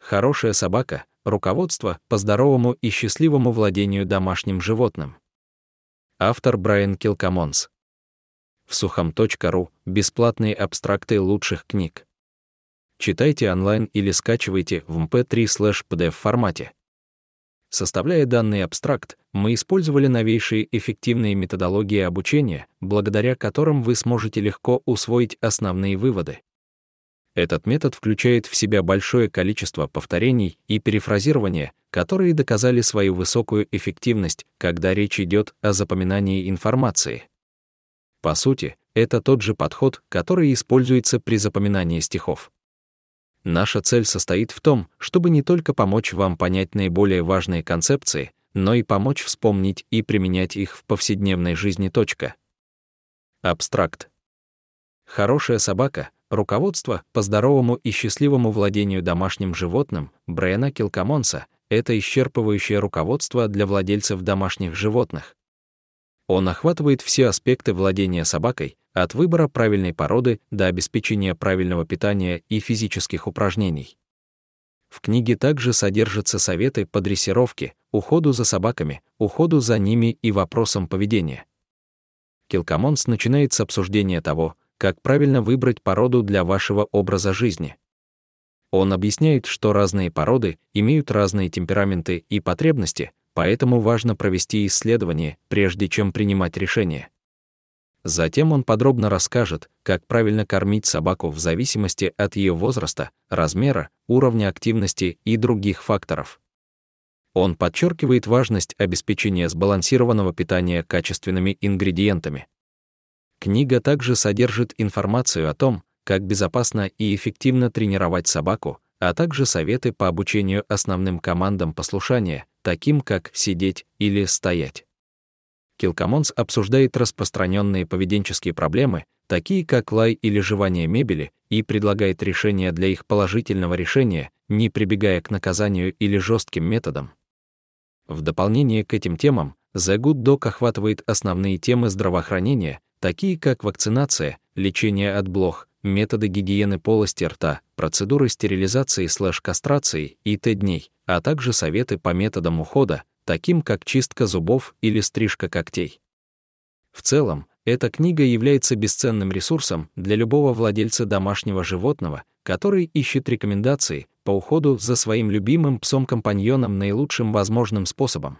Хорошая собака — руководство по здоровому и счастливому владению домашним животным. Автор Брайан Килкомонс. В сухом.ру бесплатные абстракты лучших книг. Читайте онлайн или скачивайте в mp3/pdf формате. Составляя данный абстракт, мы использовали новейшие эффективные методологии обучения, благодаря которым вы сможете легко усвоить основные выводы. Этот метод включает в себя большое количество повторений и перефразирования, которые доказали свою высокую эффективность, когда речь идет о запоминании информации. По сути, это тот же подход, который используется при запоминании стихов. Наша цель состоит в том, чтобы не только помочь вам понять наиболее важные концепции, но и помочь вспомнить и применять их в повседневной жизни. Абстракт. Хорошая собака — руководство по здоровому и счастливому владению домашним животным Брайана Килкомонса — это исчерпывающее руководство для владельцев домашних животных. Он охватывает все аспекты владения собакой, от выбора правильной породы до обеспечения правильного питания и физических упражнений. В книге также содержатся советы по дрессировке, уходу за собаками, уходу за ними и вопросам поведения. Килкомонс начинает с обсуждения того, как правильно выбрать породу для вашего образа жизни. Он объясняет, что разные породы имеют разные темпераменты и потребности, поэтому важно провести исследование, прежде чем принимать решение. Затем он подробно расскажет, как правильно кормить собаку в зависимости от ее возраста, размера, уровня активности и других факторов. Он подчеркивает важность обеспечения сбалансированного питания качественными ингредиентами. Книга также содержит информацию о том, как безопасно и эффективно тренировать собаку, а также советы по обучению основным командам послушания, таким как сидеть или стоять. Килкомонс обсуждает распространенные поведенческие проблемы, такие как лай или жевание мебели, и предлагает решения для их положительного решения, не прибегая к наказанию или жестким методам. В дополнение к этим темам, The Good Dog охватывает основные темы здравоохранения, такие как вакцинация, лечение от блох, методы гигиены полости рта, процедуры стерилизации/кастрации и т.д., а также советы по методам ухода, таким как чистка зубов или стрижка когтей. В целом, эта книга является бесценным ресурсом для любого владельца домашнего животного, который ищет рекомендации по уходу за своим любимым псом-компаньоном наилучшим возможным способом.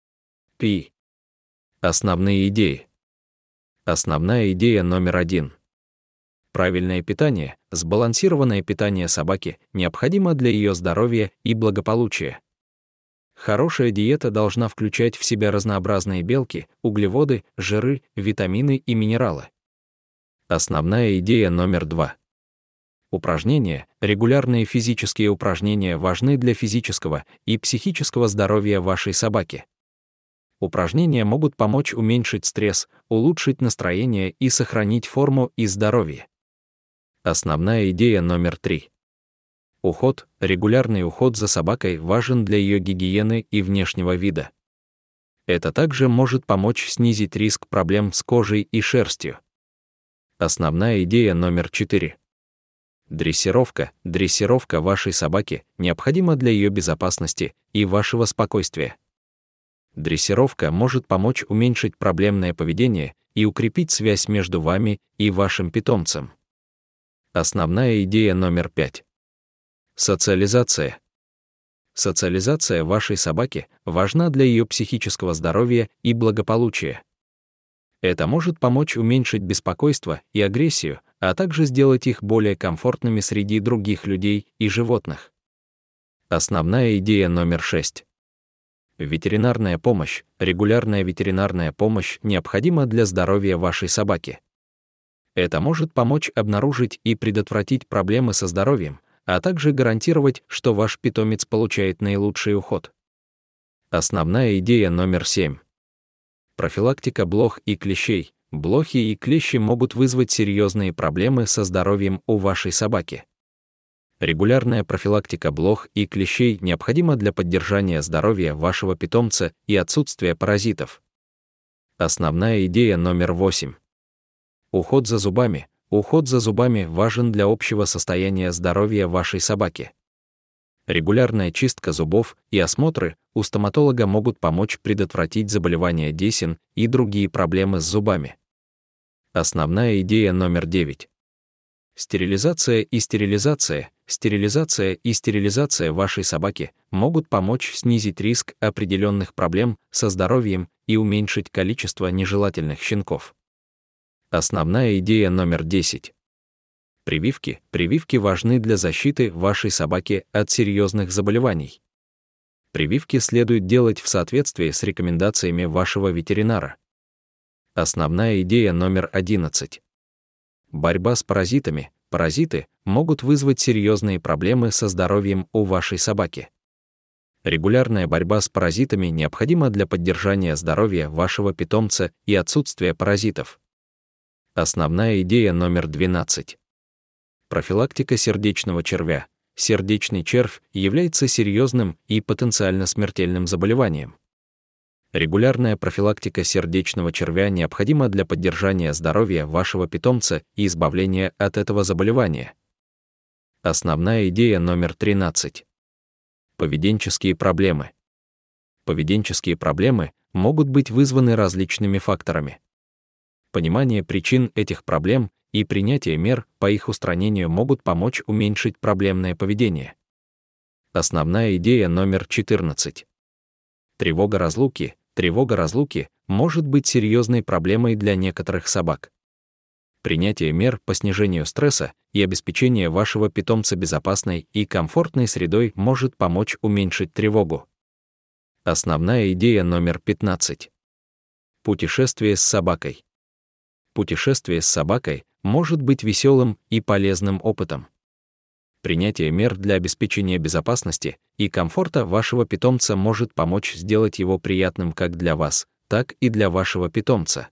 Основные идеи. Основная идея номер 1. Правильное питание, сбалансированное питание собаки необходимо для ее здоровья и благополучия. Хорошая диета должна включать в себя разнообразные белки, углеводы, жиры, витамины и минералы. Основная идея номер 2. Упражнения, регулярные физические упражнения важны для физического и психического здоровья вашей собаки. Упражнения могут помочь уменьшить стресс, улучшить настроение и сохранить форму и здоровье. Основная идея номер 3. Уход, регулярный уход за собакой важен для ее гигиены и внешнего вида. Это также может помочь снизить риск проблем с кожей и шерстью. Основная идея номер 4. Дрессировка. Дрессировка вашей собаки необходима для ее безопасности и вашего спокойствия. Дрессировка может помочь уменьшить проблемное поведение и укрепить связь между вами и вашим питомцем. Основная идея номер 5. Социализация. Социализация вашей собаки важна для ее психического здоровья и благополучия. Это может помочь уменьшить беспокойство и агрессию, а также сделать их более комфортными среди других людей и животных. Основная идея номер 6. Ветеринарная помощь. Регулярная ветеринарная помощь необходима для здоровья вашей собаки. Это может помочь обнаружить и предотвратить проблемы со здоровьем, а также гарантировать, что ваш питомец получает наилучший уход. Основная идея номер 7. Профилактика блох и клещей. Блохи и клещи могут вызвать серьезные проблемы со здоровьем у вашей собаки. Регулярная профилактика блох и клещей необходима для поддержания здоровья вашего питомца и отсутствия паразитов. Основная идея номер 8. Уход за зубами. Уход за зубами важен для общего состояния здоровья вашей собаки. Регулярная чистка зубов и осмотры у стоматолога могут помочь предотвратить заболевания десен и другие проблемы с зубами. Основная идея номер 9. Стерилизация и стерилизация. Стерилизация и стерилизация вашей собаки могут помочь снизить риск определенных проблем со здоровьем и уменьшить количество нежелательных щенков. Основная идея номер 10. Прививки. Прививки важны для защиты вашей собаки от серьезных заболеваний. Прививки следует делать в соответствии с рекомендациями вашего ветеринара. Основная идея номер 11. Борьба с паразитами. Паразиты могут вызвать серьезные проблемы со здоровьем у вашей собаки. Регулярная борьба с паразитами необходима для поддержания здоровья вашего питомца и отсутствия паразитов. Основная идея номер 12. Профилактика сердечного червя. Сердечный червь является серьезным и потенциально смертельным заболеванием. Регулярная профилактика сердечного червя необходима для поддержания здоровья вашего питомца и избавления от этого заболевания. Основная идея номер 13. Поведенческие проблемы. Поведенческие проблемы могут быть вызваны различными факторами. Понимание причин этих проблем и принятие мер по их устранению могут помочь уменьшить проблемное поведение. Основная идея номер 14. Тревога разлуки. Тревога разлуки может быть серьезной проблемой для некоторых собак. Принятие мер по снижению стресса и обеспечение вашего питомца безопасной и комфортной средой может помочь уменьшить тревогу. Основная идея номер 15. Путешествие с собакой. Путешествие с собакой может быть веселым и полезным опытом. Принятие мер для обеспечения безопасности и комфорта вашего питомца может помочь сделать его приятным как для вас, так и для вашего питомца.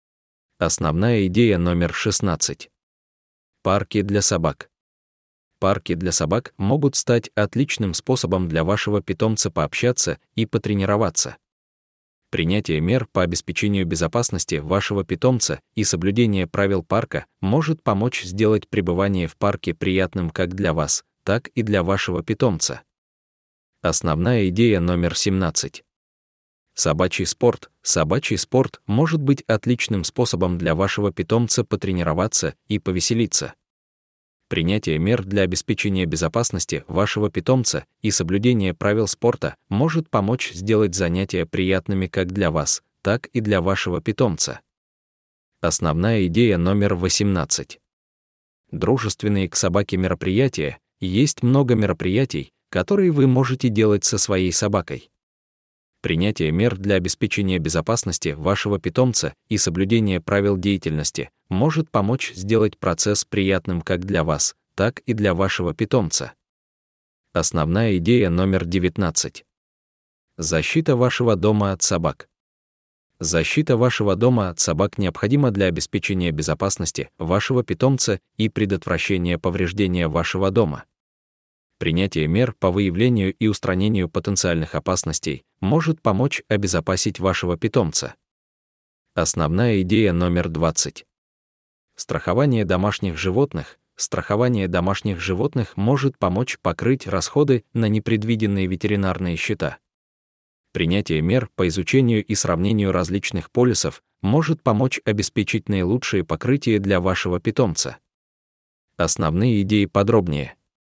Основная идея номер 16. Парки для собак. Парки для собак могут стать отличным способом для вашего питомца пообщаться и потренироваться. Принятие мер по обеспечению безопасности вашего питомца и соблюдение правил парка может помочь сделать пребывание в парке приятным как для вас, так и для вашего питомца. Основная идея номер 17. Собачий спорт. Собачий спорт может быть отличным способом для вашего питомца потренироваться и повеселиться. Принятие мер для обеспечения безопасности вашего питомца и соблюдение правил спорта может помочь сделать занятия приятными как для вас, так и для вашего питомца. Основная идея номер 18. Дружественные к собаке мероприятия. Есть много мероприятий, которые вы можете делать со своей собакой. Принятие мер для обеспечения безопасности вашего питомца и соблюдение правил деятельности может помочь сделать процесс приятным как для вас, так и для вашего питомца. Основная идея номер 19. Защита вашего дома от собак. Защита вашего дома от собак необходима для обеспечения безопасности вашего питомца и предотвращения повреждения вашего дома. Принятие мер по выявлению и устранению потенциальных опасностей может помочь обезопасить вашего питомца. Основная идея номер 20. Страхование домашних животных. Страхование домашних животных может помочь покрыть расходы на непредвиденные ветеринарные счета. Принятие мер по изучению и сравнению различных полисов может помочь обеспечить наилучшее покрытие для вашего питомца. Основные идеи подробнее.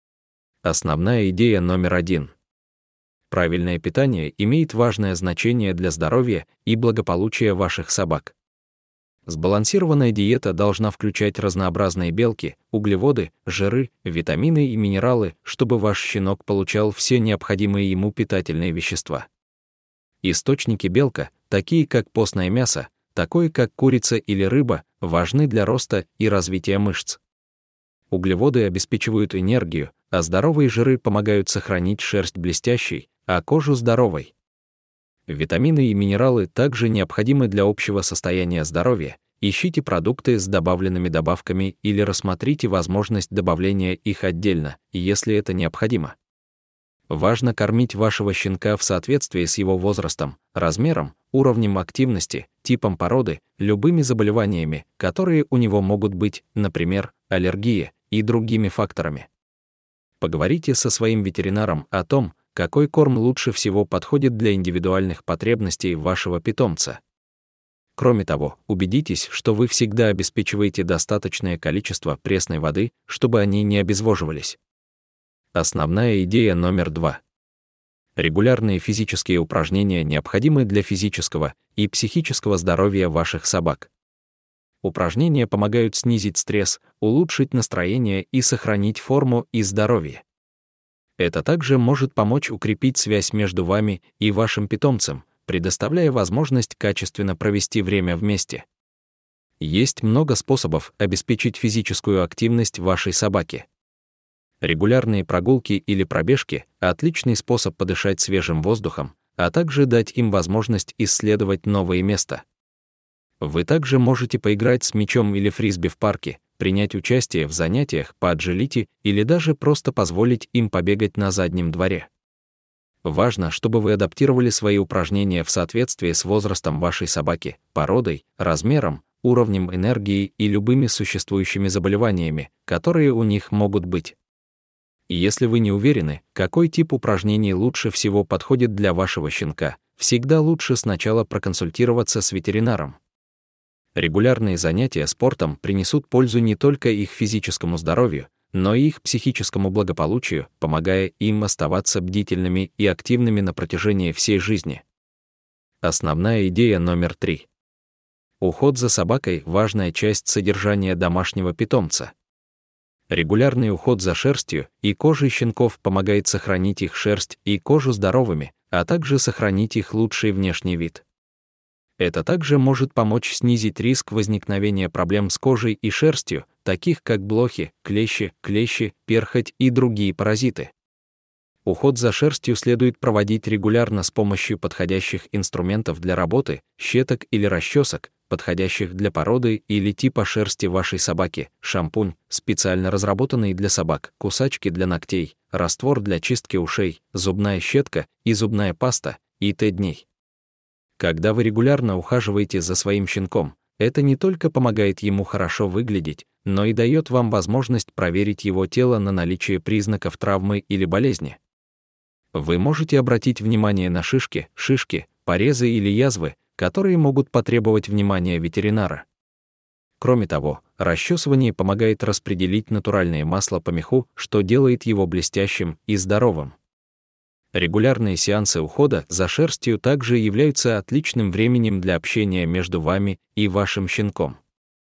Основная идея номер 1. Правильное питание имеет важное значение для здоровья и благополучия ваших собак. Сбалансированная диета должна включать разнообразные белки, углеводы, жиры, витамины и минералы, чтобы ваш щенок получал все необходимые ему питательные вещества. Источники белка, такие как постное мясо, такое как курица или рыба, важны для роста и развития мышц. Углеводы обеспечивают энергию, а здоровые жиры помогают сохранить шерсть блестящей, а кожу здоровой. Витамины и минералы также необходимы для общего состояния здоровья. Ищите продукты с добавленными добавками или рассмотрите возможность добавления их отдельно, если это необходимо. Важно кормить вашего щенка в соответствии с его возрастом, размером, уровнем активности, типом породы, любыми заболеваниями, которые у него могут быть, например, аллергия, и другими факторами. Поговорите со своим ветеринаром о том, какой корм лучше всего подходит для индивидуальных потребностей вашего питомца. Кроме того, убедитесь, что вы всегда обеспечиваете достаточное количество пресной воды, чтобы они не обезвоживались. Основная идея номер 2. Регулярные физические упражнения необходимы для физического и психического здоровья ваших собак. Упражнения помогают снизить стресс, улучшить настроение и сохранить форму и здоровье. Это также может помочь укрепить связь между вами и вашим питомцем, предоставляя возможность качественно провести время вместе. Есть много способов обеспечить физическую активность вашей собаки. Регулярные прогулки или пробежки — отличный способ подышать свежим воздухом, а также дать им возможность исследовать новые места. Вы также можете поиграть с мячом или фрисби в парке, принять участие в занятиях по аджилити или даже просто позволить им побегать на заднем дворе. Важно, чтобы вы адаптировали свои упражнения в соответствии с возрастом вашей собаки, породой, размером, уровнем энергии и любыми существующими заболеваниями, которые у них могут быть. И если вы не уверены, какой тип упражнений лучше всего подходит для вашего щенка, всегда лучше сначала проконсультироваться с ветеринаром. Регулярные занятия спортом принесут пользу не только их физическому здоровью, но и их психическому благополучию, помогая им оставаться бдительными и активными на протяжении всей жизни. Основная идея номер 3. Уход за собакой — важная часть содержания домашнего питомца. Регулярный уход за шерстью и кожей щенков помогает сохранить их шерсть и кожу здоровыми, а также сохранить их лучший внешний вид. Это также может помочь снизить риск возникновения проблем с кожей и шерстью, таких как блохи, клещи, перхоть и другие паразиты. Уход за шерстью следует проводить регулярно с помощью подходящих инструментов для работы, щеток или расчесок, подходящих для породы или типа шерсти вашей собаки, шампунь, специально разработанный для собак, кусачки для ногтей, раствор для чистки ушей, зубная щетка и зубная паста, и т.д. Когда вы регулярно ухаживаете за своим щенком, это не только помогает ему хорошо выглядеть, но и дает вам возможность проверить его тело на наличие признаков травмы или болезни. Вы можете обратить внимание на шишки, порезы или язвы, которые могут потребовать внимания ветеринара. Кроме того, расчесывание помогает распределить натуральное масло по меху, что делает его блестящим и здоровым. Регулярные сеансы ухода за шерстью также являются отличным временем для общения между вами и вашим щенком.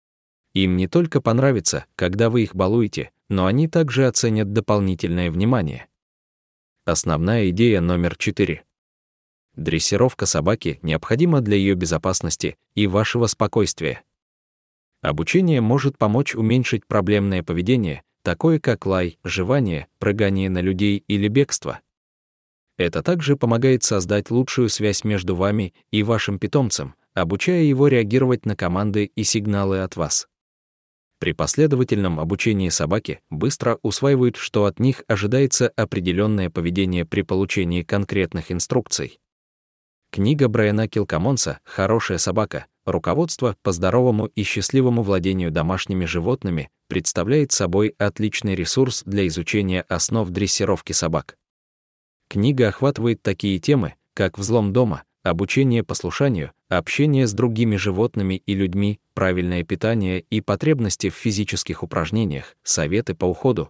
Им не только понравится, когда вы их балуете, но они также оценят дополнительное внимание. Основная идея номер 4. Дрессировка собаки необходима для ее безопасности и вашего спокойствия. Обучение может помочь уменьшить проблемное поведение, такое как лай, жевание, прыгание на людей или бегство. Это также помогает создать лучшую связь между вами и вашим питомцем, обучая его реагировать на команды и сигналы от вас. При последовательном обучении собаки быстро усваивают, что от них ожидается определенное поведение при получении конкретных инструкций. Книга Брайана Килкомонса «Хорошая собака. Руководство по здоровому и счастливому владению домашними животными» представляет собой отличный ресурс для изучения основ дрессировки собак. Книга охватывает такие темы, как взлом дома, обучение послушанию, общение с другими животными и людьми, правильное питание и потребности в физических упражнениях, советы по уходу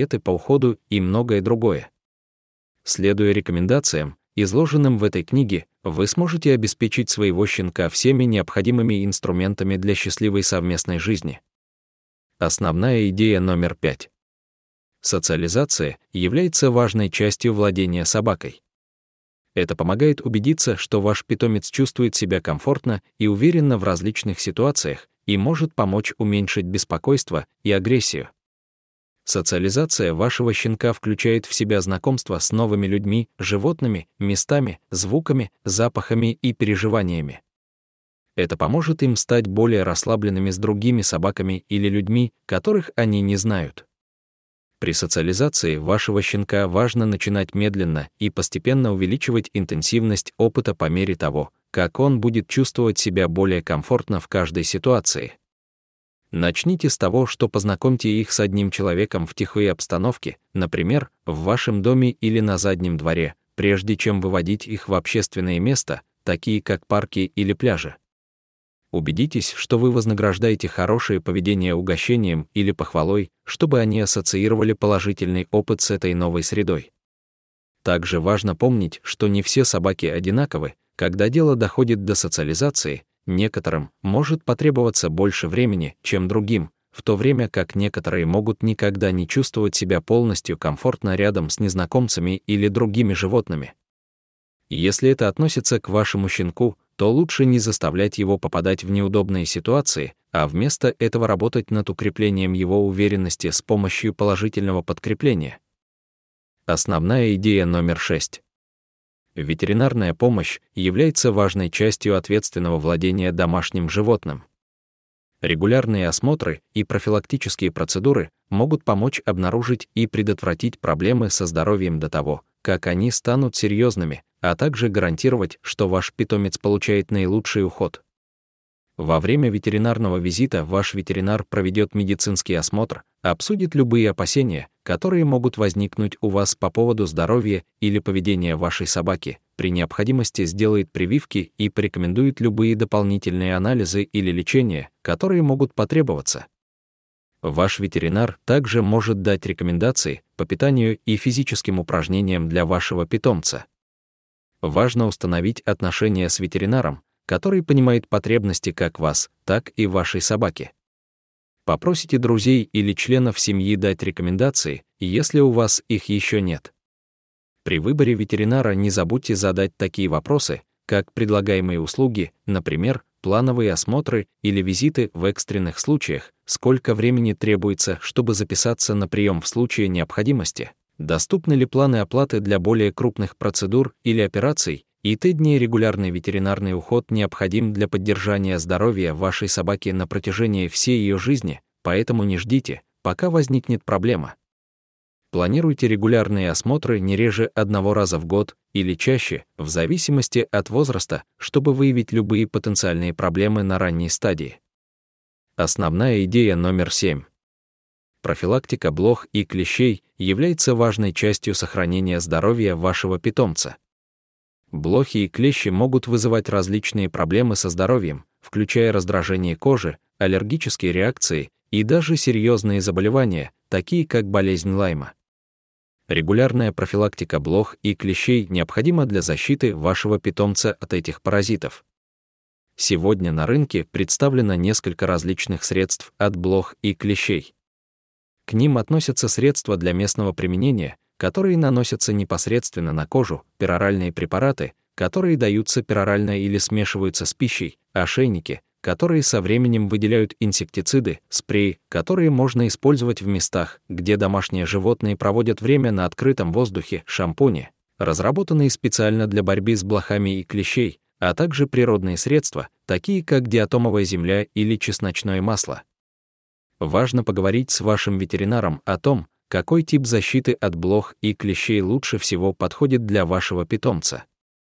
и многое другое. Следуя рекомендациям, изложенным в этой книге, вы сможете обеспечить своего щенка всеми необходимыми инструментами для счастливой совместной жизни. Основная идея номер 5. Социализация является важной частью владения собакой. Это помогает убедиться, что ваш питомец чувствует себя комфортно и уверенно в различных ситуациях и может помочь уменьшить беспокойство и агрессию. Социализация вашего щенка включает в себя знакомство с новыми людьми, животными, местами, звуками, запахами и переживаниями. Это поможет им стать более расслабленными с другими собаками или людьми, которых они не знают. При социализации вашего щенка важно начинать медленно и постепенно увеличивать интенсивность опыта по мере того, как он будет чувствовать себя более комфортно в каждой ситуации. Начните с того, что познакомьте их с одним человеком в тихой обстановке, например, в вашем доме или на заднем дворе, прежде чем выводить их в общественные места, такие как парки или пляжи. Убедитесь, что вы вознаграждаете хорошее поведение угощением или похвалой, чтобы они ассоциировали положительный опыт с этой новой средой. Также важно помнить, что не все собаки одинаковы. Когда дело доходит до социализации, некоторым может потребоваться больше времени, чем другим, в то время как некоторые могут никогда не чувствовать себя полностью комфортно рядом с незнакомцами или другими животными. Если это относится к вашему щенку, то лучше не заставлять его попадать в неудобные ситуации, а вместо этого работать над укреплением его уверенности с помощью положительного подкрепления. Основная идея номер 6. Ветеринарная помощь является важной частью ответственного владения домашним животным. Регулярные осмотры и профилактические процедуры могут помочь обнаружить и предотвратить проблемы со здоровьем до того, как они станут серьезными, а также гарантировать, что ваш питомец получает наилучший уход. Во время ветеринарного визита ваш ветеринар проведет медицинский осмотр, обсудит любые опасения, которые могут возникнуть у вас по поводу здоровья или поведения вашей собаки, при необходимости сделает прививки и порекомендует любые дополнительные анализы или лечение, которые могут потребоваться. Ваш ветеринар также может дать рекомендации по питанию и физическим упражнениям для вашего питомца. Важно установить отношения с ветеринаром, который понимает потребности как вас, так и вашей собаки. Попросите друзей или членов семьи дать рекомендации, если у вас их еще нет. При выборе ветеринара не забудьте задать такие вопросы, как предлагаемые услуги, например, плановые осмотры или визиты в экстренных случаях, сколько времени требуется, чтобы записаться на прием в случае необходимости, доступны ли планы оплаты для более крупных процедур или операций, и т.д. регулярный ветеринарный уход необходим для поддержания здоровья вашей собаки на протяжении всей ее жизни, поэтому не ждите, пока возникнет проблема. Планируйте регулярные осмотры не реже 1 раза в год или чаще, в зависимости от возраста, чтобы выявить любые потенциальные проблемы на ранней стадии. Основная идея номер 7. Профилактика блох и клещей является важной частью сохранения здоровья вашего питомца. Блохи и клещи могут вызывать различные проблемы со здоровьем, включая раздражение кожи, аллергические реакции и даже серьезные заболевания, такие как болезнь Лайма. Регулярная профилактика блох и клещей необходима для защиты вашего питомца от этих паразитов. Сегодня на рынке представлено несколько различных средств от блох и клещей. К ним относятся средства для местного применения, которые наносятся непосредственно на кожу, пероральные препараты, которые даются перорально или смешиваются с пищей, ошейники, которые со временем выделяют инсектициды, спреи, которые можно использовать в местах, где домашние животные проводят время на открытом воздухе, шампуни, разработанные специально для борьбы с блохами и клещей, а также природные средства, такие как диатомовая земля или чесночное масло. Важно поговорить с вашим ветеринаром о том, какой тип защиты от блох и клещей лучше всего подходит для вашего питомца.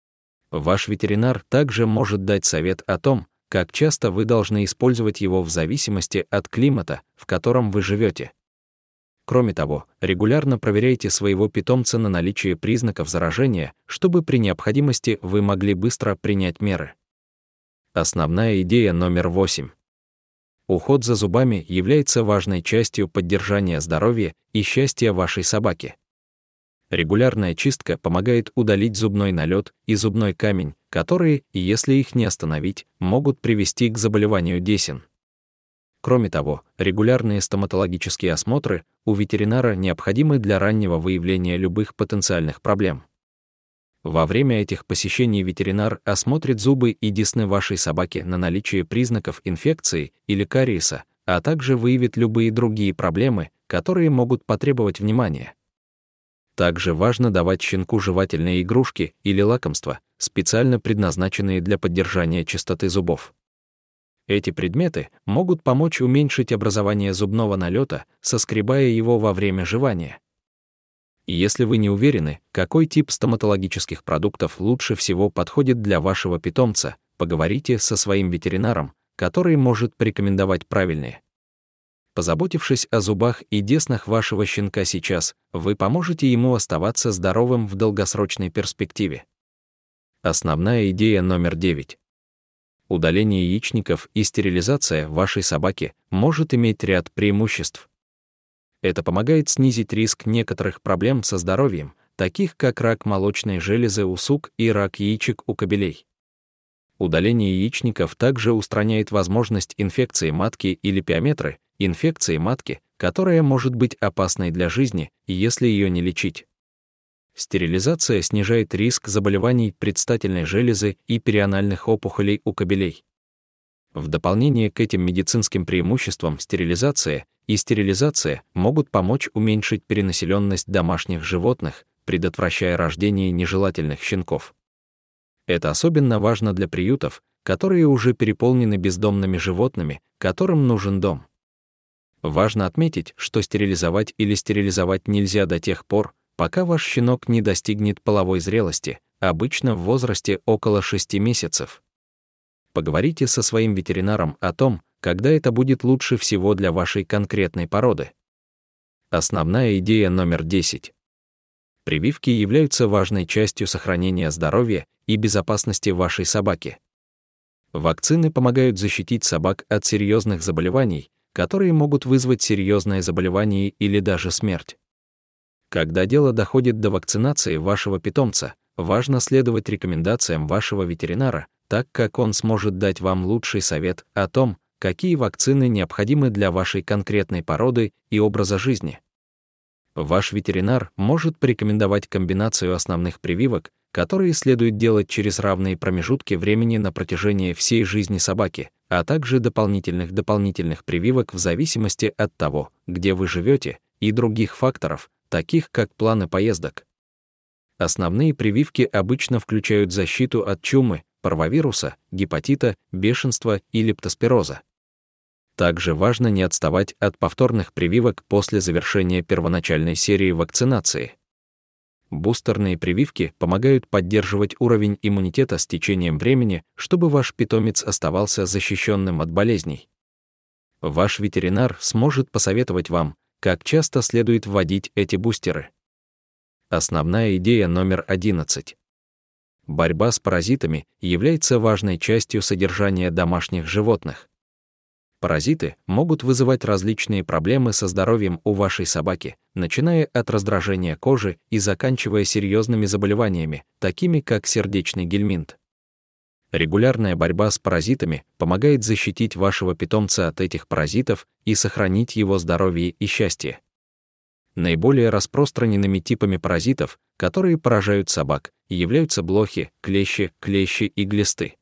Ваш ветеринар также может дать совет о том, как часто вы должны использовать его в зависимости от климата, в котором вы живете. Кроме того, регулярно проверяйте своего питомца на наличие признаков заражения, чтобы при необходимости вы могли быстро принять меры. Основная идея номер 8. Уход за зубами является важной частью поддержания здоровья и счастья вашей собаки. Регулярная чистка помогает удалить зубной налет и зубной камень, которые, если их не остановить, могут привести к заболеванию десен. Кроме того, регулярные стоматологические осмотры у ветеринара необходимы для раннего выявления любых потенциальных проблем. Во время этих посещений ветеринар осмотрит зубы и десны вашей собаки на наличие признаков инфекции или кариеса, а также выявит любые другие проблемы, которые могут потребовать внимания. Также важно давать щенку жевательные игрушки или лакомства, специально предназначенные для поддержания чистоты зубов. Эти предметы могут помочь уменьшить образование зубного налета, соскребая его во время жевания. Если вы не уверены, какой тип стоматологических продуктов лучше всего подходит для вашего питомца, поговорите со своим ветеринаром, который может порекомендовать правильные. Позаботившись о зубах и деснах вашего щенка сейчас, вы поможете ему оставаться здоровым в долгосрочной перспективе. Основная идея номер 9. Удаление яичников и стерилизация вашей собаки может иметь ряд преимуществ. Это помогает снизить риск некоторых проблем со здоровьем, таких как рак молочной железы у сук и рак яичек у кобелей. Удаление яичников также устраняет возможность инфекции матки или пиометры, инфекции матки, которая может быть опасной для жизни, если ее не лечить. Стерилизация снижает риск заболеваний предстательной железы и перианальных опухолей у кобелей. В дополнение к этим медицинским преимуществам стерилизация и стерилизация могут помочь уменьшить перенаселенность домашних животных, предотвращая рождение нежелательных щенков. Это особенно важно для приютов, которые уже переполнены бездомными животными, которым нужен дом. Важно отметить, что стерилизовать или стерилизовать нельзя до тех пор, пока ваш щенок не достигнет половой зрелости, обычно в возрасте около 6 месяцев. Поговорите со своим ветеринаром о том, когда это будет лучше всего для вашей конкретной породы. Основная идея номер 10. Прививки являются важной частью сохранения здоровья и безопасности вашей собаки. Вакцины помогают защитить собак от серьезных заболеваний, которые могут вызвать серьезное заболевание или даже смерть. Когда дело доходит до вакцинации вашего питомца, важно следовать рекомендациям вашего ветеринара, так как он сможет дать вам лучший совет о том, какие вакцины необходимы для вашей конкретной породы и образа жизни. Ваш ветеринар может порекомендовать комбинацию основных прививок, которые следует делать через равные промежутки времени на протяжении всей жизни собаки, а также дополнительных прививок в зависимости от того, где вы живете, и других факторов, таких как планы поездок. Основные прививки обычно включают защиту от чумы, парвовируса, гепатита, бешенства и лептоспироза. Также важно не отставать от повторных прививок после завершения первоначальной серии вакцинации. Бустерные прививки помогают поддерживать уровень иммунитета с течением времени, чтобы ваш питомец оставался защищенным от болезней. Ваш ветеринар сможет посоветовать вам, как часто следует вводить эти бустеры. Основная идея номер 11. Борьба с паразитами является важной частью содержания домашних животных. Паразиты могут вызывать различные проблемы со здоровьем у вашей собаки, начиная от раздражения кожи и заканчивая серьезными заболеваниями, такими как сердечный гельминт. Регулярная борьба с паразитами помогает защитить вашего питомца от этих паразитов и сохранить его здоровье и счастье. Наиболее распространенными типами паразитов, которые поражают собак, являются блохи, клещи и глисты.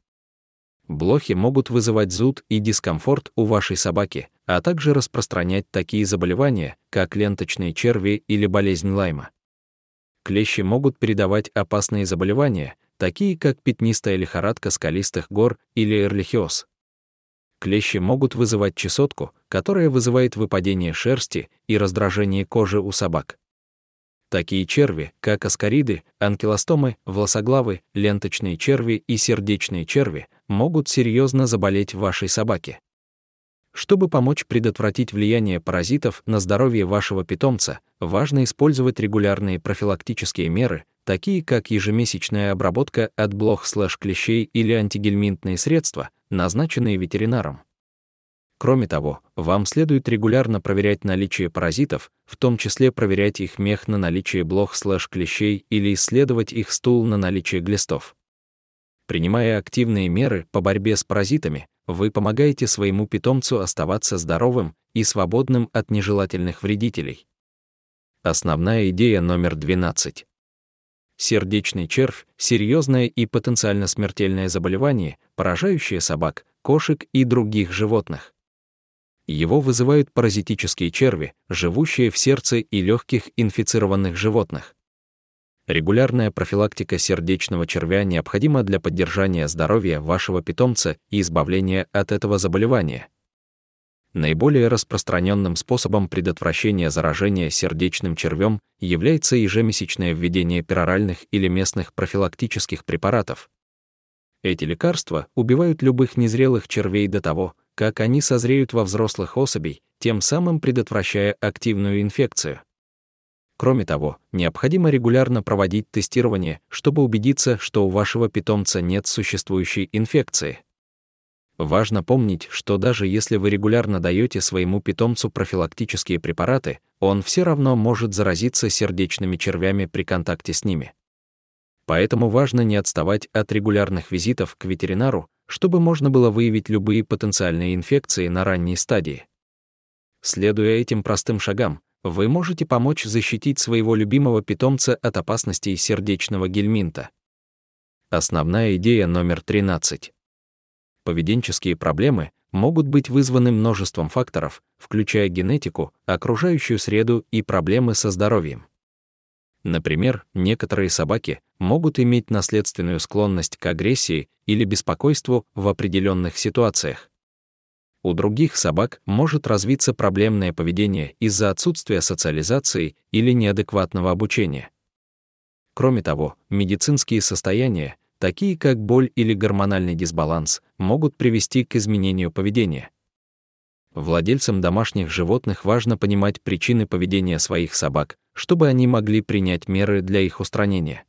Блохи могут вызывать зуд и дискомфорт у вашей собаки, а также распространять такие заболевания, как ленточные черви или болезнь Лайма. Клещи могут передавать опасные заболевания, такие как пятнистая лихорадка скалистых гор или эрлихиоз. Клещи могут вызывать чесотку, которая вызывает выпадение шерсти и раздражение кожи у собак. Такие черви, как аскариды, анкилостомы, власоглавы, ленточные черви и сердечные черви, могут серьезно заболеть вашей собаке. Чтобы помочь предотвратить влияние паразитов на здоровье вашего питомца, важно использовать регулярные профилактические меры, такие как ежемесячная обработка от блох/клещей или антигельминтные средства, назначенные ветеринаром. Кроме того, вам следует регулярно проверять наличие паразитов, в том числе проверять их мех на наличие блох/клещей или исследовать их стул на наличие глистов. Принимая активные меры по борьбе с паразитами, вы помогаете своему питомцу оставаться здоровым и свободным от нежелательных вредителей. Основная идея номер 12. Сердечный червь – серьезное и потенциально смертельное заболевание, поражающее собак, кошек и других животных. Его вызывают паразитические черви, живущие в сердце и легких инфицированных животных. Регулярная профилактика сердечного червя необходима для поддержания здоровья вашего питомца и избавления от этого заболевания. Наиболее распространенным способом предотвращения заражения сердечным червем является ежемесячное введение пероральных или местных профилактических препаратов. Эти лекарства убивают любых незрелых червей до того, как они созреют во взрослых особей, тем самым предотвращая активную инфекцию. Кроме того, необходимо регулярно проводить тестирование, чтобы убедиться, что у вашего питомца нет существующей инфекции. Важно помнить, что даже если вы регулярно даете своему питомцу профилактические препараты, он все равно может заразиться сердечными червями при контакте с ними. Поэтому важно не отставать от регулярных визитов к ветеринару, чтобы можно было выявить любые потенциальные инфекции на ранней стадии. Следуя этим простым шагам, вы можете помочь защитить своего любимого питомца от опасностей сердечного гельминта. Основная идея номер 13. Поведенческие проблемы могут быть вызваны множеством факторов, включая генетику, окружающую среду и проблемы со здоровьем. Например, некоторые собаки могут иметь наследственную склонность к агрессии или беспокойству в определенных ситуациях. У других собак может развиться проблемное поведение из-за отсутствия социализации или неадекватного обучения. Кроме того, медицинские состояния, такие как боль или гормональный дисбаланс, могут привести к изменению поведения. Владельцам домашних животных важно понимать причины поведения своих собак, чтобы они могли принять меры для их устранения.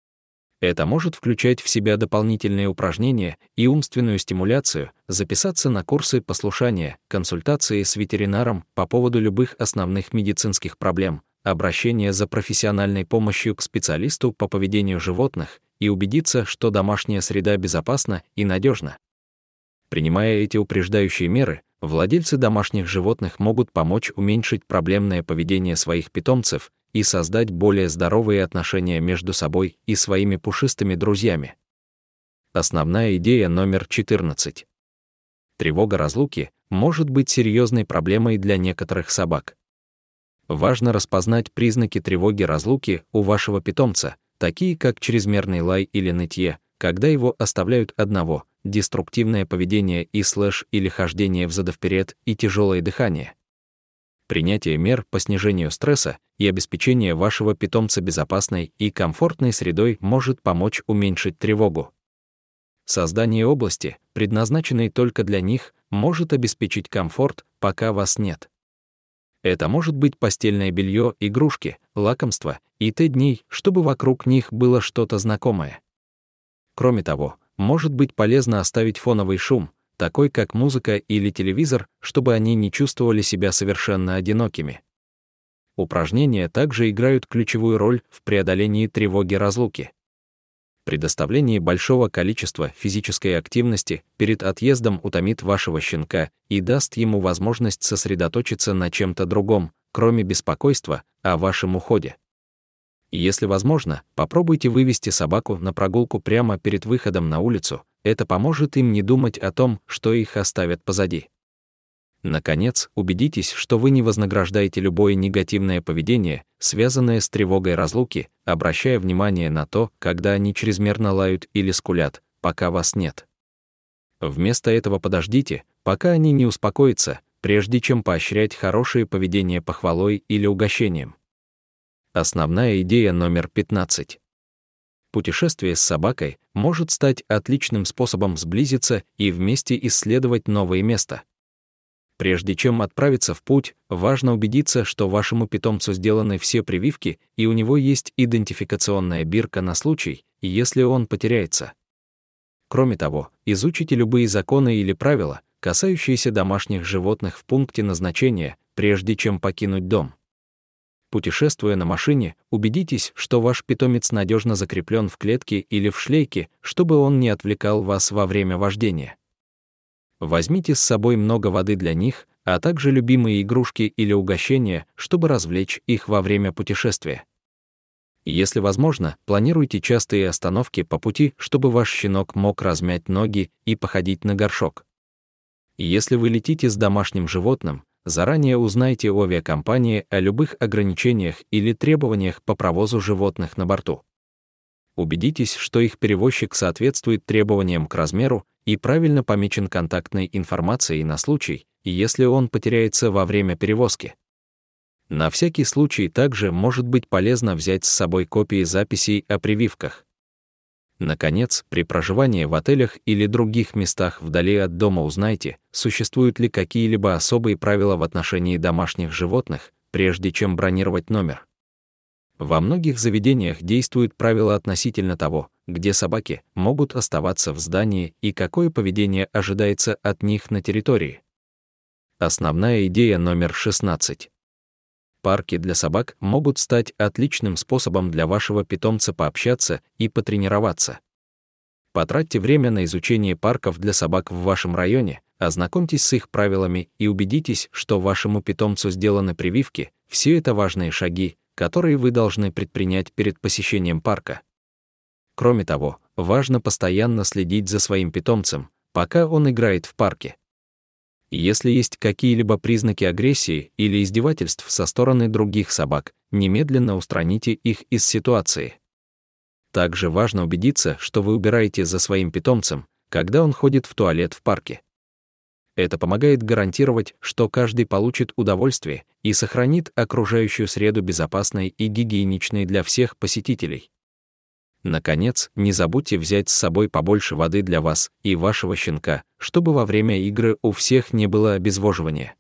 Это может включать в себя дополнительные упражнения и умственную стимуляцию, записаться на курсы послушания, консультации с ветеринаром по поводу любых основных медицинских проблем, обращение за профессиональной помощью к специалисту по поведению животных и убедиться, что домашняя среда безопасна и надежна. Принимая эти упреждающие меры, владельцы домашних животных могут помочь уменьшить проблемное поведение своих питомцев и создать более здоровые отношения между собой и своими пушистыми друзьями. Основная идея номер 14. Тревога разлуки может быть серьезной проблемой для некоторых собак. Важно распознать признаки тревоги разлуки у вашего питомца, такие как чрезмерный лай или нытье, когда его оставляют одного, деструктивное поведение или хождение взад и вперед и тяжелое дыхание. Принятие мер по снижению стресса и обеспечение вашего питомца безопасной и комфортной средой может помочь уменьшить тревогу. Создание области, предназначенной только для них, может обеспечить комфорт, пока вас нет. Это может быть постельное белье, игрушки, лакомства и т.д., чтобы вокруг них было что-то знакомое. Кроме того, может быть полезно оставить фоновый шум, такой как музыка или телевизор, чтобы они не чувствовали себя совершенно одинокими. Упражнения также играют ключевую роль в преодолении тревоги разлуки. Предоставление большого количества физической активности перед отъездом утомит вашего щенка и даст ему возможность сосредоточиться на чем-то другом, кроме беспокойства о вашем уходе. Если возможно, попробуйте вывести собаку на прогулку прямо перед выходом на улицу, это поможет им не думать о том, что их оставят позади. Наконец, убедитесь, что вы не вознаграждаете любое негативное поведение, связанное с тревогой разлуки, обращая внимание на то, когда они чрезмерно лают или скулят, пока вас нет. Вместо этого подождите, пока они не успокоятся, прежде чем поощрять хорошее поведение похвалой или угощением. Основная идея номер 15. Путешествие с собакой может стать отличным способом сблизиться и вместе исследовать новые места. Прежде чем отправиться в путь, важно убедиться, что вашему питомцу сделаны все прививки и у него есть идентификационная бирка на случай, если он потеряется. Кроме того, изучите любые законы или правила, касающиеся домашних животных в пункте назначения, прежде чем покинуть дом. Путешествуя на машине, убедитесь, что ваш питомец надежно закреплен в клетке или в шлейке, чтобы он не отвлекал вас во время вождения. Возьмите с собой много воды для них, а также любимые игрушки или угощения, чтобы развлечь их во время путешествия. Если возможно, планируйте частые остановки по пути, чтобы ваш щенок мог размять ноги и походить на горшок. Если вы летите с домашним животным, заранее узнайте у авиакомпании о любых ограничениях или требованиях по провозу животных на борту. Убедитесь, что их перевозчик соответствует требованиям к размеру и правильно помечен контактной информацией на случай, если он потеряется во время перевозки. На всякий случай также может быть полезно взять с собой копии записей о прививках. Наконец, при проживании в отелях или других местах вдали от дома узнайте, существуют ли какие-либо особые правила в отношении домашних животных, прежде чем бронировать номер. Во многих заведениях действуют правила относительно того, где собаки могут оставаться в здании и какое поведение ожидается от них на территории. Основная идея номер 16. Парки для собак могут стать отличным способом для вашего питомца пообщаться и потренироваться. Потратьте время на изучение парков для собак в вашем районе, ознакомьтесь с их правилами и убедитесь, что вашему питомцу сделаны прививки. Все это важные шаги, которые вы должны предпринять перед посещением парка. Кроме того, важно постоянно следить за своим питомцем, пока он играет в парке. Если есть какие-либо признаки агрессии или издевательств со стороны других собак, немедленно устраните их из ситуации. Также важно убедиться, что вы убираете за своим питомцем, когда он ходит в туалет в парке. Это помогает гарантировать, что каждый получит удовольствие и сохранит окружающую среду безопасной и гигиеничной для всех посетителей. Наконец, не забудьте взять с собой побольше воды для вас и вашего щенка, чтобы во время игры у всех не было обезвоживания.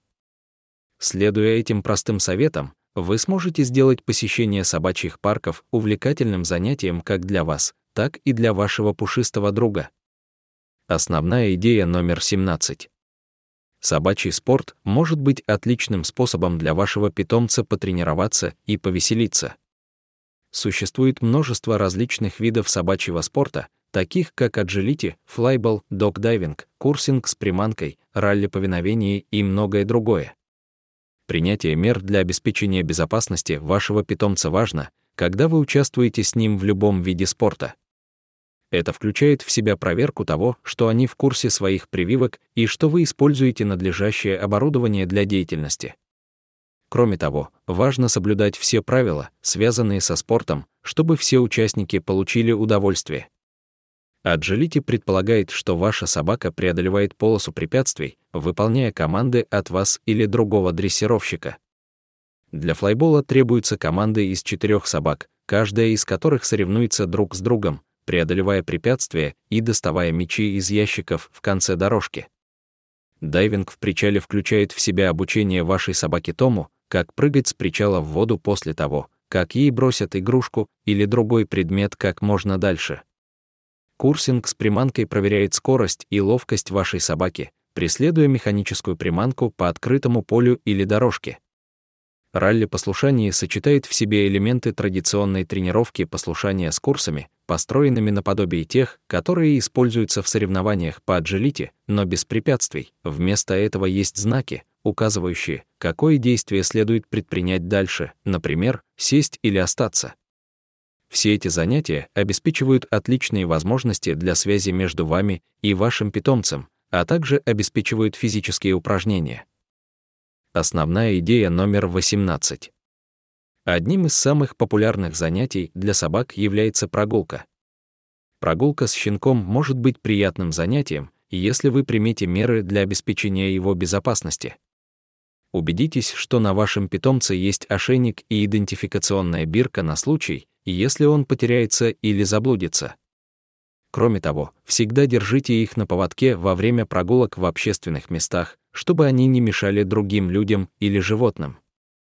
Следуя этим простым советам, вы сможете сделать посещение собачьих парков увлекательным занятием как для вас, так и для вашего пушистого друга. Основная идея номер 17. Собачий спорт может быть отличным способом для вашего питомца потренироваться и повеселиться. Существует множество различных видов собачьего спорта, таких как аджилити, флайбол, дог-дайвинг, курсинг с приманкой, ралли-повиновение и многое другое. Принятие мер для обеспечения безопасности вашего питомца важно, когда вы участвуете с ним в любом виде спорта. Это включает в себя проверку того, что они в курсе своих прививок и что вы используете надлежащее оборудование для деятельности. Кроме того, важно соблюдать все правила, связанные со спортом, чтобы все участники получили удовольствие. Аджилити предполагает, что ваша собака преодолевает полосу препятствий, выполняя команды от вас или другого дрессировщика. Для флайбола требуются команды из 4 собак, каждая из которых соревнуется друг с другом, преодолевая препятствия и доставая мячи из ящиков в конце дорожки. Дайвинг в причале включает в себя обучение вашей собаки тому, как прыгать с причала в воду после того, как ей бросят игрушку или другой предмет как можно дальше. Курсинг с приманкой проверяет скорость и ловкость вашей собаки, преследуя механическую приманку по открытому полю или дорожке. Ралли-послушание сочетает в себе элементы традиционной тренировки послушания с курсами, построенными наподобие тех, которые используются в соревнованиях по аджилити, но без препятствий. Вместо этого есть знаки, указывающие, какое действие следует предпринять дальше, например, сесть или остаться. Все эти занятия обеспечивают отличные возможности для связи между вами и вашим питомцем, а также обеспечивают физические упражнения. Основная идея номер 18. Одним из самых популярных занятий для собак является прогулка. Прогулка с щенком может быть приятным занятием, если вы примете меры для обеспечения его безопасности. Убедитесь, что на вашем питомце есть ошейник и идентификационная бирка на случай, если он потеряется или заблудится. Кроме того, всегда держите их на поводке во время прогулок в общественных местах, чтобы они не мешали другим людям или животным.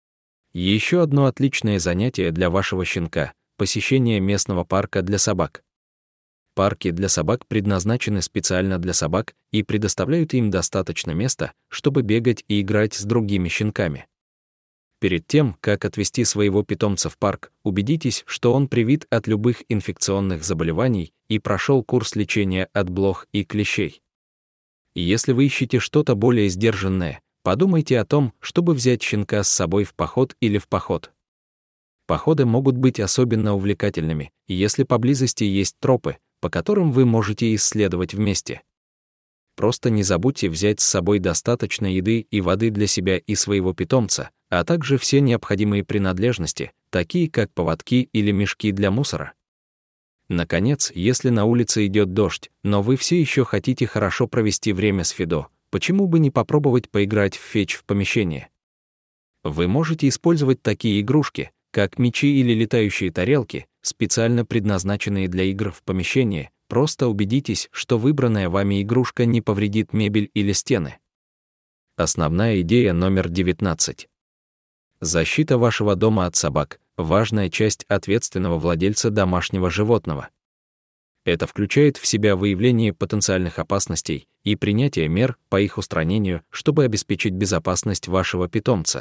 Еще одно отличное занятие для вашего щенка — посещение местного парка для собак. Парки для собак предназначены специально для собак и предоставляют им достаточно места, чтобы бегать и играть с другими щенками. Перед тем, как отвезти своего питомца в парк, убедитесь, что он привит от любых инфекционных заболеваний и прошел курс лечения от блох и клещей. Если вы ищете что-то более сдержанное, подумайте о том, чтобы взять щенка с собой в поход или в поход. Походы могут быть особенно увлекательными, если поблизости есть тропы, по которым вы можете исследовать вместе. Просто не забудьте взять с собой достаточно еды и воды для себя и своего питомца, а также все необходимые принадлежности, такие как поводки или мешки для мусора. Наконец, если на улице идет дождь, но вы все еще хотите хорошо провести время с Фидо, почему бы не попробовать поиграть в фетч в помещении? Вы можете использовать такие игрушки, как мячи или летающие тарелки, специально предназначенные для игр в помещении. Просто убедитесь, что выбранная вами игрушка не повредит мебель или стены. Основная идея номер 19. Защита вашего дома от собак – важная часть ответственного владельца домашнего животного. Это включает в себя выявление потенциальных опасностей и принятие мер по их устранению, чтобы обеспечить безопасность вашего питомца.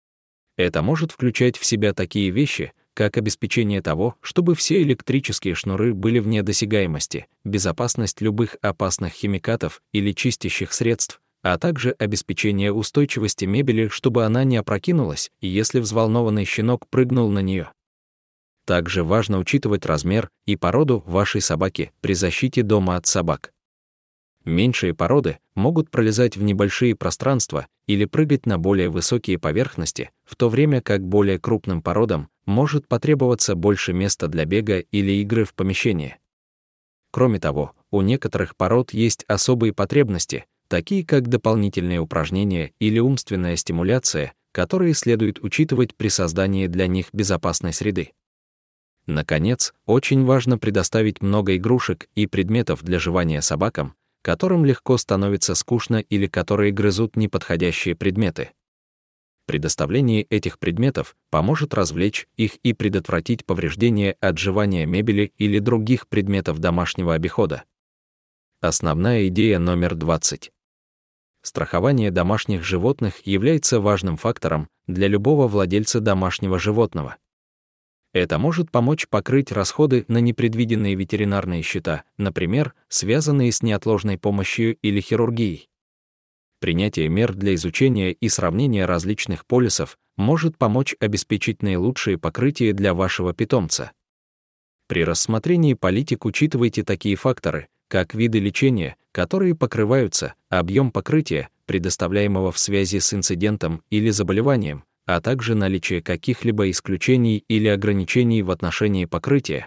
Это может включать в себя такие вещи, как обеспечение того, чтобы все электрические шнуры были вне досягаемости, безопасность любых опасных химикатов или чистящих средств, а также обеспечение устойчивости мебели, чтобы она не опрокинулась, если взволнованный щенок прыгнул на нее. Также важно учитывать размер и породу вашей собаки при защите дома от собак. Меньшие породы могут пролезать в небольшие пространства или прыгать на более высокие поверхности, в то время как более крупным породам может потребоваться больше места для бега или игры в помещении. Кроме того, у некоторых пород есть особые потребности, такие как дополнительные упражнения или умственная стимуляция, которые следует учитывать при создании для них безопасной среды. Наконец, очень важно предоставить много игрушек и предметов для жевания собакам, которым легко становится скучно или которые грызут неподходящие предметы. Предоставление этих предметов поможет развлечь их и предотвратить повреждение от жевания мебели или других предметов домашнего обихода. Основная идея номер 20. Страхование домашних животных является важным фактором для любого владельца домашнего животного. Это может помочь покрыть расходы на непредвиденные ветеринарные счета, например, связанные с неотложной помощью или хирургией. Принятие мер для изучения и сравнения различных полисов может помочь обеспечить наилучшие покрытия для вашего питомца. При рассмотрении политик учитывайте такие факторы, как виды лечения, которые покрываются, объем покрытия, предоставляемого в связи с инцидентом или заболеванием, а также наличие каких-либо исключений или ограничений в отношении покрытия.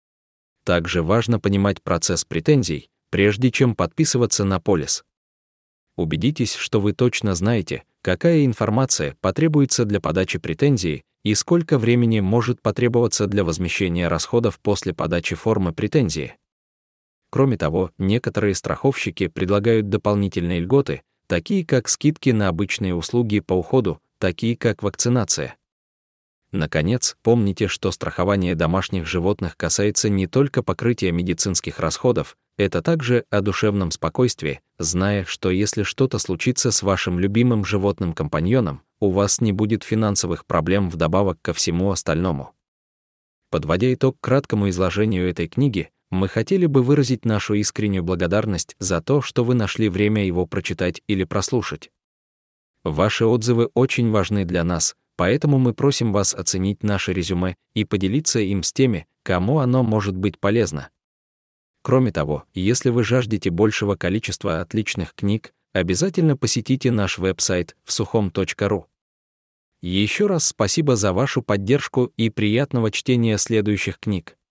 Также важно понимать процесс претензий, прежде чем подписываться на полис. Убедитесь, что вы точно знаете, какая информация потребуется для подачи претензии и сколько времени может потребоваться для возмещения расходов после подачи формы претензии. Кроме того, некоторые страховщики предлагают дополнительные льготы, такие как скидки на обычные услуги по уходу, такие как вакцинация. Наконец, помните, что страхование домашних животных касается не только покрытия медицинских расходов, это также о душевном спокойствии, зная, что если что-то случится с вашим любимым животным-компаньоном, у вас не будет финансовых проблем вдобавок ко всему остальному. Подводя итог краткому изложению этой книги, мы хотели бы выразить нашу искреннюю благодарность за то, что вы нашли время его прочитать или прослушать. Ваши отзывы очень важны для нас, поэтому мы просим вас оценить наше резюме и поделиться им с теми, кому оно может быть полезно. Кроме того, если вы жаждете большего количества отличных книг, обязательно посетите наш веб-сайт vsuchom.ru. Еще раз спасибо за вашу поддержку и приятного чтения следующих книг.